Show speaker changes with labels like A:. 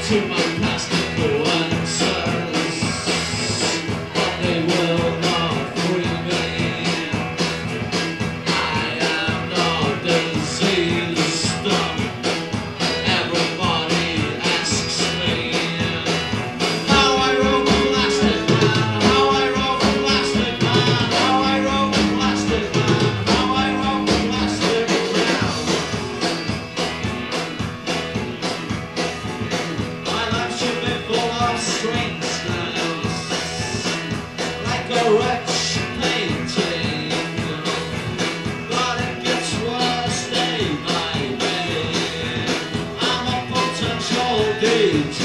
A: to my plastic answers, but they will not free me. I am not diseased. Everybody asks me how I wrote the plastic man, how I wrote the plastic man, how I wrote the plastic man, how I wrote the plastic man. My life should be full of string snails, like a wretch painting, but it gets worse day by day. I'm a potential DJ.